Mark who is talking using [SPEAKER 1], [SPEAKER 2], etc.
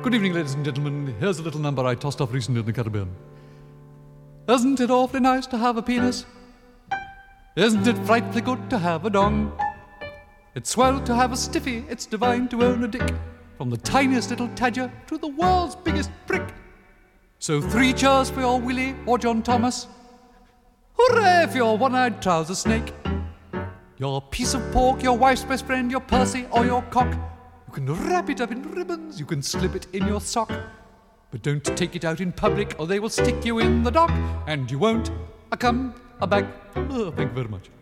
[SPEAKER 1] Good evening, ladies and gentlemen. Here's a little number I tossed off recently in the Caribbean. Isn't it awfully nice to have a penis? Isn't it frightfully good to have a dong? It's swell to have a stiffy, it's divine to own a dick. From the tiniest little tadger to the world's biggest prick. So 3 cheers for your Willie or John Thomas. Hooray for your one-eyed trouser snake. Your piece of pork, your wife's best friend, your Percy or your cock. You can wrap it up in ribbons, you can slip it in your sock. But don't take it out in public or they will stick you in the dock. And you won't come back. Oh, thank you very much.